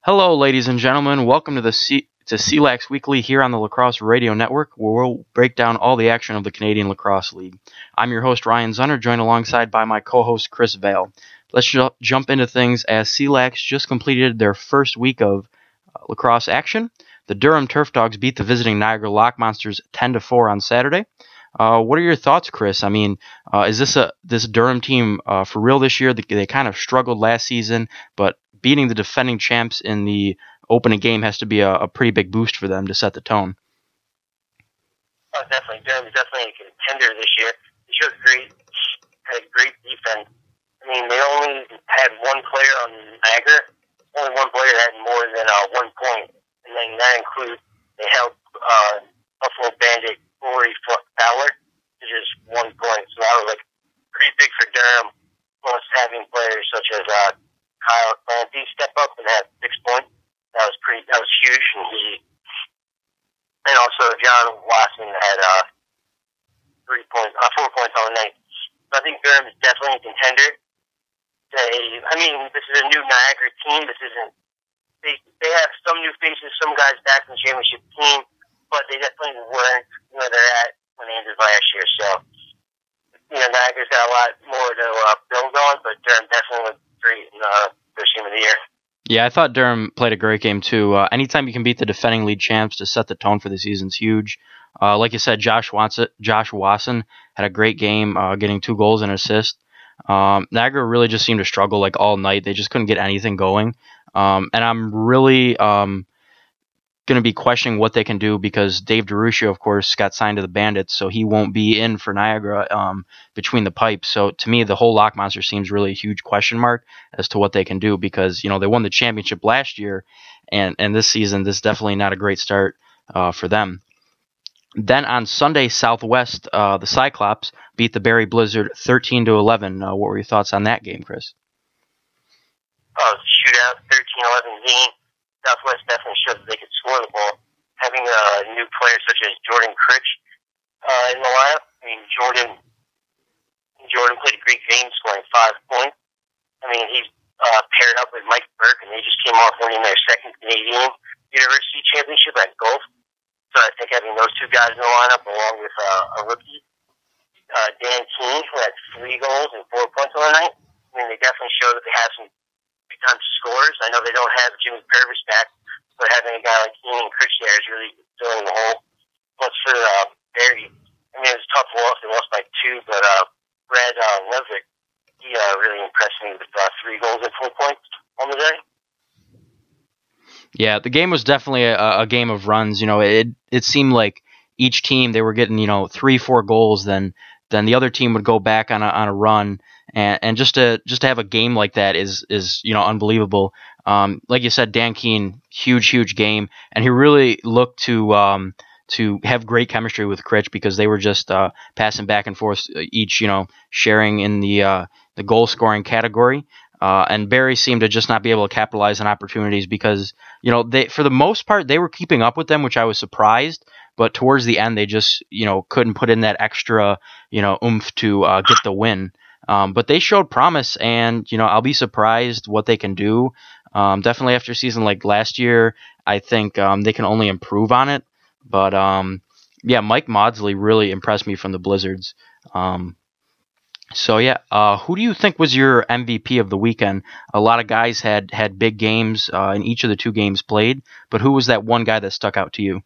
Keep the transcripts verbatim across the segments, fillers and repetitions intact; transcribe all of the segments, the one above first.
Hello, ladies and gentlemen. Welcome to the C- to C LAC's Weekly here on the Lacrosse Radio Network, where we'll break down all the action of the Canadian Lacrosse League. I'm your host, Ryan Zunner, joined alongside by my co-host, Chris Vale. Let's ju- jump into things as C LAC's just completed their first week of uh, lacrosse action. The Durham Turf Dogs beat the visiting Niagara Lock Monsters ten to four on Saturday. Uh, what are your thoughts, Chris? I mean, uh, is this a this Durham team uh, for real this year? They, they kind of struggled last season, but beating the defending champs in the opening game has to be a, a pretty big boost for them to set the tone. Oh, definitely. Durham's definitely a contender this year. They showed great, had a great defense. I mean, they only had one player on Niagara. Only one player had more than uh, one point, and then that includes they held uh, Buffalo Bandit Corey Fowler to just one point. So that was like pretty big for Durham. Plus, having players such as uh, Kyle Clancy step up and have six points. That was pretty. That was huge. And he, and also John Watson had uh, three points, uh, four points on the night. So I think Durham is definitely a contender. They, I mean, this is a new Niagara team. This isn't. They they have some new faces, some guys back in the championship team, but they definitely weren't where they're at when they ended last year. So, you know, Niagara's got a lot more to uh, build on, but Durham definitely looked great in the uh, first game of the year. Yeah, I thought Durham played a great game too. Uh, anytime you can beat the defending league champs to set the tone for the season is huge. Uh, like you said, Josh Watson, Josh Wasson had a great game, uh, getting two goals and an assist. Um, Niagara really just seemed to struggle like all night. They just couldn't get anything going. Um, and I'm really um, going to be questioning what they can do because Dave DeRuscio, of course, got signed to the Bandits, so he won't be in for Niagara um, between the pipes. So to me, the whole Lock Monster seems really a huge question mark as to what they can do because, you know, they won the championship last year, and, and this season, this is definitely not a great start uh, for them. Then on Sunday, Southwest, uh, the Cyclops beat the Barrie Blizzard thirteen to eleven. Uh, what were your thoughts on that game, Chris? Oh, shootout, thirteen eleven game. Southwest definitely showed that they could score the ball. Having a new player such as Jordan Critch uh, in the lineup, I mean, Jordan Jordan played a great game, scoring five points. I mean, he's uh, paired up with Mike Burke, and they just came off winning their second Canadian University Championship at golf. So I think having those two guys in the lineup, along with uh, a rookie, uh, Dan Keene, who had three goals and four points on the night, I mean, they definitely show that they have some big-time scorers. I know they don't have Jimmy Purvis back, but having a guy like Keene and Critch there is really filling the hole. Plus for uh, Barrie, I mean, it was a tough loss. They lost by two, but uh, Brad uh, Levick, he uh, really impressed me with uh, three goals and four points on the day. Yeah, the game was definitely a, a game of runs. You know, it it seemed like each team they were getting you know three, four goals, then then the other team would go back on a on a run, and and just to just to have a game like that is is you know unbelievable. Um, like you said, Dan Keene, huge huge game, and he really looked to um to have great chemistry with Critch because they were just uh, passing back and forth, each you know sharing in the uh, the goal scoring category. Uh, and Barrie seemed to just not be able to capitalize on opportunities because, you know, they for the most part, they were keeping up with them, which I was surprised. But towards the end, they just, you know, couldn't put in that extra, you know, oomph to uh, get the win. Um, but they showed promise, and, you know, I'll be surprised what they can do. Um, definitely after a season like last year, I think um, they can only improve on it. But, um, yeah, Mike Maudsley really impressed me from the Blizzards. Um So yeah, uh, who do you think was your M V P of the weekend? A lot of guys had had big games uh, in each of the two games played, but who was that one guy that stuck out to you?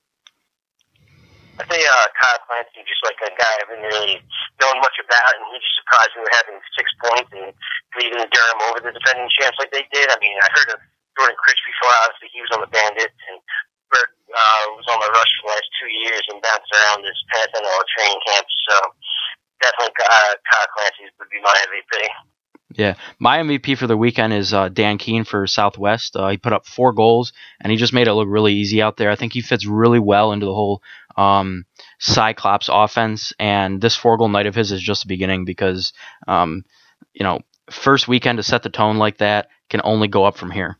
I think uh, Kyle Clancy, just like a guy I haven't really known much about, and he just surprised me with having six points and leading Durham over the defending champs like they did. I mean, I heard of Jordan Critch before. Obviously, he was on the Bandits, and Bert uh, was on the Rush for the last two years and bounced around this past N L L training camp. So definitely uh, Kyle Clancy would be my M V P. Yeah, my M V P for the weekend is uh, Dan Keene for Southwest. Uh, he put up four goals, and he just made it look really easy out there. I think he fits really well into the whole um, Cyclops offense, and this four-goal night of his is just the beginning because, um, you know, first weekend to set the tone like that can only go up from here.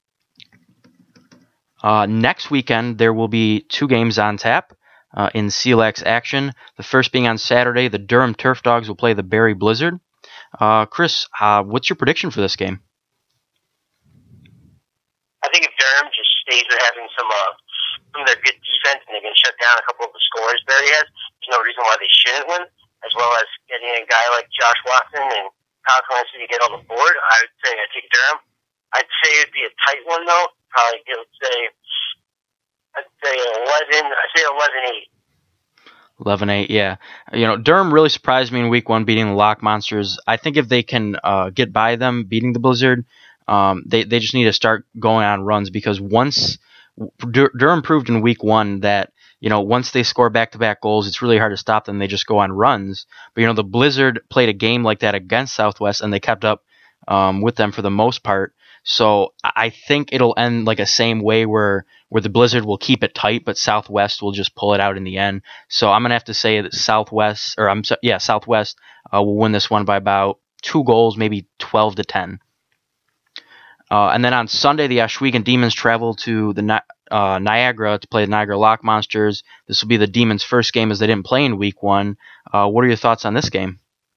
Uh, next weekend, there will be two games on tap uh, in C L A C's action. The first being on Saturday, the Durham Turf Dogs will play the Barrie Blizzard. Uh, Chris, uh, what's your prediction for this game? I think Durham just stays with having some uh, some of their good defense, and they can shut down a couple of the scores Barry has, there's no reason why they shouldn't win. As well as getting a guy like Josh Watson and Kyle Clancy to get on the board, I would say I take Durham. I'd say it'd be a tight one though. Probably let's say I'd say eleven. I'd say eleven eight. eleven eight, yeah. You know, Durham really surprised me in week one beating the Lock Monsters. I think if they can uh, get by them beating the Blizzard, um, they, they just need to start going on runs because once Dur- Durham proved in week one that, you know, once they score back-to-back goals, it's really hard to stop them. They just go on runs. But, you know, the Blizzard played a game like that against Southwest, and they kept up um, with them for the most part. So I think it'll end like a same way where where the Blizzard will keep it tight, but Southwest will just pull it out in the end. So I'm gonna have to say that Southwest, or I'm so, yeah, Southwest uh, will win this one by about two goals, maybe twelve to ten. Uh, and then on Sunday, the Ashwegan Demons travel to the uh, Niagara to play the Niagara Lock Monsters. This will be the Demons' first game as they didn't play in week one. Uh, what are your thoughts on this game?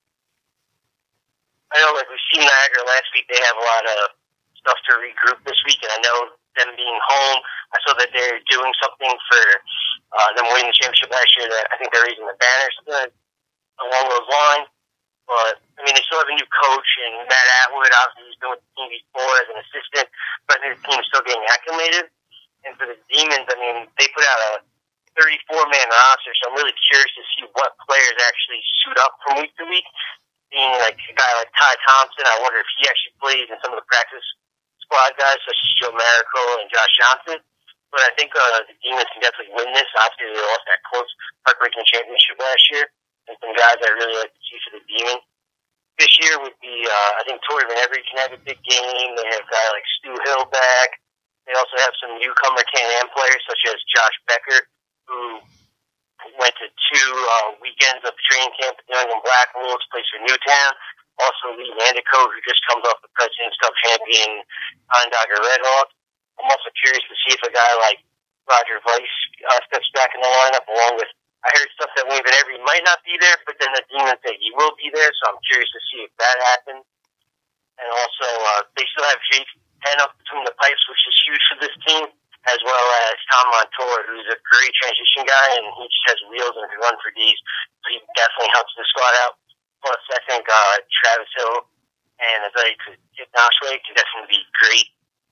I know, like we've seen Niagara last week, they have a lot of stuff to regroup this week, and I know them being home, I saw that they're doing something for uh, them winning the championship last year. That I think they're raising the banner, something along those lines. But I mean, they still have a new coach, and Matt Atwood, obviously, he's been with the team before as an assistant, but the team's still getting acclimated. And for the Demons, I mean, they put out a thirty-four man roster, so I'm really curious to see what players actually suit up from week to week. Being like a guy like Ty Thompson, I wonder if he actually plays in some of the practice squad guys such as Joe Miracle and Josh Johnson. But I think uh, the Demons can definitely win this. Obviously, they lost that close heartbreaking championship last year. And some guys I really like to see for the Demons. This year would be, uh, I think Tori Van Every can have a big game. They have a guy like Stu Hill back. They also have some newcomer Can-Am players such as Josh Becker, who went to two uh, weekends of training camp at New England Black Wolves, plays for Newtown. Also, Lee Landico, who just comes off the President's Cup champion Onondaga Redhawks. I'm also curious to see if a guy like Roger Weiss uh, steps back in the lineup, along with, I heard stuff that Wayne Van Every might not be there, but then the Demons say he will be there, so I'm curious to see if that happens. And also, uh, they still have Jake Penn up between the pipes, which is huge for this team, as well as Tom Montour, who's a great transition guy, and he just has wheels and can run for D's, so he definitely helps the squad out. Plus, I think uh, Travis Hill and Isaiah Knashway can definitely be great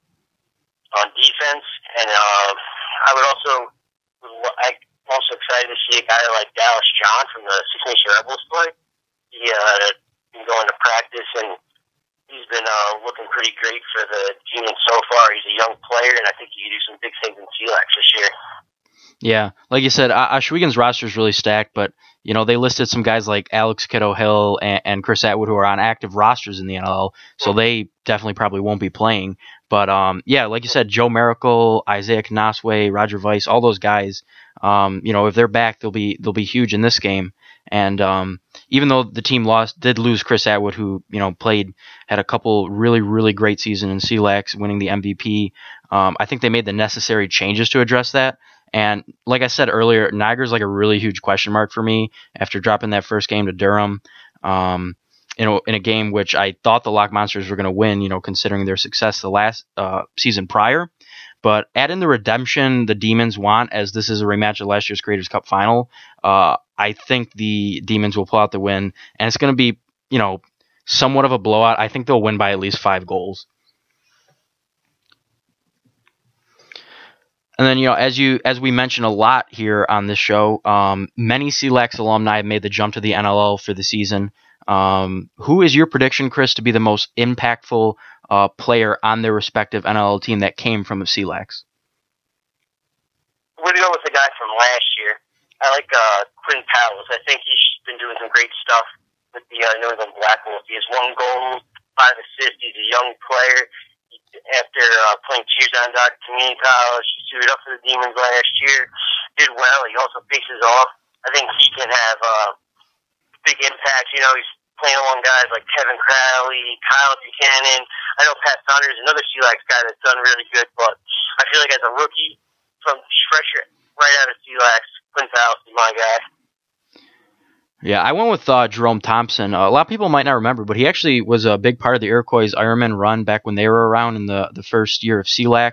on defense. And uh, I would also, I'm also excited to see a guy like Dallas John from the Six Nation Rebels play. He uh, been going to practice, and he's been uh, looking pretty great for the Demons so far. He's a young player, and I think he can do some big things in C L A X this year. Yeah, like you said, Ashwegan's roster is really stacked, but you know they listed some guys like Alex Kiddo Hill and, and Chris Atwood who are on active rosters in the N L L, so mm-hmm. they definitely probably won't be playing. But um, yeah, like you said, Joe Miracle, Isaiah Knasway, Roger Weiss, all those guys, um, you know, if they're back, they'll be they'll be huge in this game. And um, even though the team lost, did lose Chris Atwood, who you know played, had a couple really really great seasons in C L A X, winning the M V P. Um, I think they made the necessary changes to address that. And like I said earlier, Niagara's like a really huge question mark for me after dropping that first game to Durham. Um, in a, in a game which I thought the Lock Monsters were going to win, you know, considering their success the last uh, season prior. But add in the redemption the Demons want, as this is a rematch of last year's Creators Cup final. Uh, I think the Demons will pull out the win, and it's going to be, you know, somewhat of a blowout. I think they'll win by at least five goals. And then, you know, as you as we mentioned a lot here on this show, um, many C L A X alumni have made the jump to the N L L for the season. Um, who is your prediction, Chris, to be the most impactful uh, player on their respective N L L team that came from the C L A X? We're going to go with the guy from last year. I like uh, Quinn Powell. I think he's been doing some great stuff with the uh, New England Black Wolves. He has one goal, five assists. He's a young player. After uh, playing two years on Dock Community College, he suited up for the Demons last year, did well. He also faces off. I think he can have a uh, big impact. You know, he's playing along guys like Kevin Crowley, Kyle Buchanan. I know Pat Saunders, another C L A X guy that's done really good, but I feel like as a rookie, from fresh right out of C L A X, Quinn Powell is my guy. Yeah, I went with uh, Jerome Thompson. Uh, a lot of people might not remember, but he actually was a big part of the Iroquois Ironman run back when they were around in the, the first year of C L A X.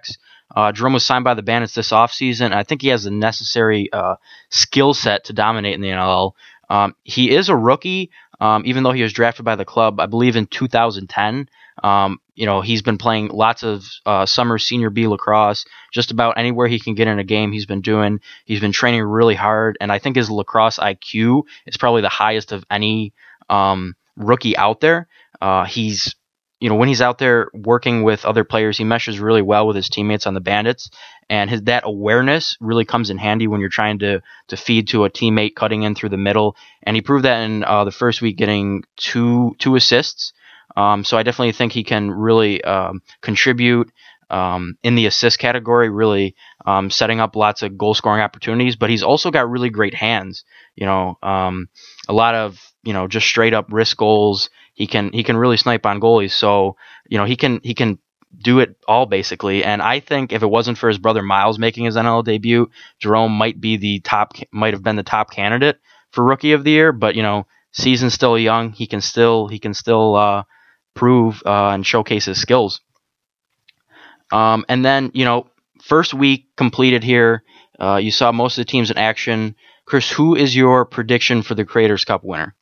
Uh, Jerome was signed by the Bandits this offseason. I think he has the necessary uh, skill set to dominate in the N L L. Um, he is a rookie, um, even though he was drafted by the club, I believe, in two thousand ten. Um, you know, he's been playing lots of uh, summer senior B lacrosse, just about anywhere he can get in a game he's been doing. He's been training really hard, and I think his lacrosse I Q is probably the highest of any um, rookie out there. Uh, he's You know, when he's out there working with other players, he meshes really well with his teammates on the Bandits, and his that awareness really comes in handy when you're trying to to feed to a teammate cutting in through the middle. And he proved that in uh, the first week, getting two two assists. Um, so I definitely think he can really um, contribute um, in the assist category, really um, setting up lots of goal scoring opportunities. But he's also got really great hands. You know, um, a lot of you know just straight up wrist goals. He can he can really snipe on goalies, so you know he can he can do it all basically. And I think if it wasn't for his brother Miles making his N L L debut, Jerome might be the top might have been the top candidate for Rookie of the Year. But you know, season's still young. He can still he can still uh, prove uh, and showcase his skills. Um, and then you know, first week completed here. Uh, you saw most of the teams in action. Chris, who is your prediction for the Creators Cup winner?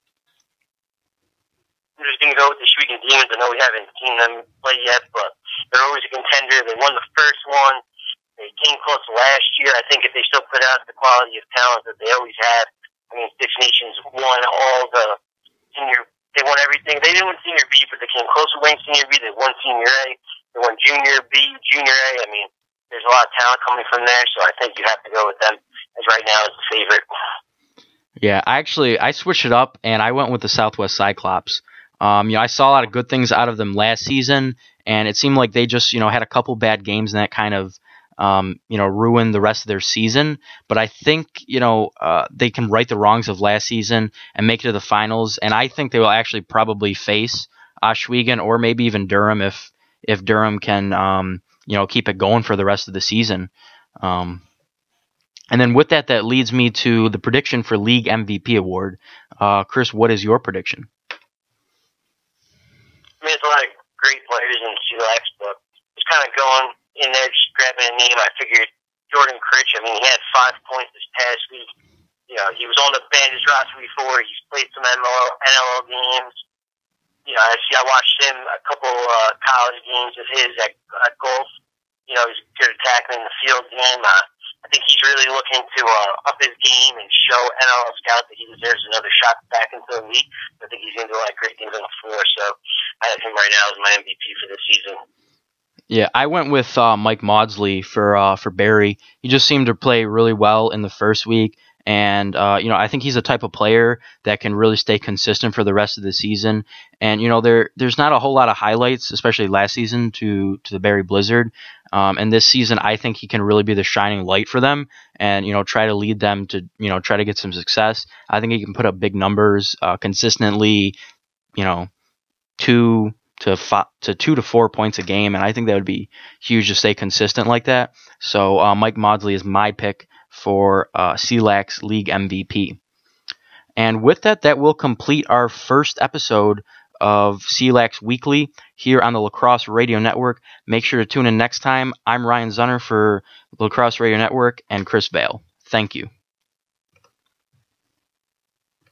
I'm just going to go with the Sheboygan Demons. I know we haven't seen them play yet, but they're always a contender. They won the first one. They came close last year. I think if they still put out the quality of talent that they always have, I mean, Six Nations won all the senior, they won everything. They didn't win Senior B, but they came close to winning Senior B. They won Senior A. They won Junior B, Junior A. I mean, there's a lot of talent coming from there, so I think you have to go with them as right now as the favorite. Yeah, I actually, I switched it up, and I went with the Southwest Cyclops. Um, you know, I saw a lot of good things out of them last season, and it seemed like they just, you know, had a couple bad games and that kind of, um, you know, ruined the rest of their season. But I think, you know, uh, they can right the wrongs of last season and make it to the finals. And I think they will actually probably face Oswego or maybe even Durham if if Durham can, um, you know, keep it going for the rest of the season. Um, and then with that, that leads me to the prediction for League M V P award. Uh, Chris, what is your prediction? I mean, there's a lot of great players in C L A X, but just kind of going in there, just grabbing a name. I figured Jordan Critch. I mean, he had five points this past week. You know, he was on the Bandits roster before. He's played some N L L games. You know, I see. I watched him a couple uh, college games of his at, at golf. You know, he's good at tackling the field game. Uh, I think he's really looking to uh, up his game and show N L L scouts that he deserves another shot back into the league. I think he's going to do a lot of great things on the floor. So I have him right now as my M V P for this season. Yeah, I went with uh, Mike Maudsley for uh, for Barry. He just seemed to play really well in the first week. And, uh, you know, I think he's a type of player that can really stay consistent for the rest of the season. And, you know, there there's not a whole lot of highlights, especially last season, to, to the Barry Blizzard. Um, and this season, I think he can really be the shining light for them and, you know, try to lead them to, you know, try to get some success. I think he can put up big numbers uh, consistently, you know, two to five, to two to four points a game. And I think that would be huge to stay consistent like that. So uh, Mike Maudsley is my pick for uh, C L A X League M V P. And with that, that will complete our first episode of C L A X Weekly here on the Lacrosse Radio Network. Make sure to tune in next time. I'm Ryan Zunner for the Lacrosse Radio Network and Chris Vale. Thank you.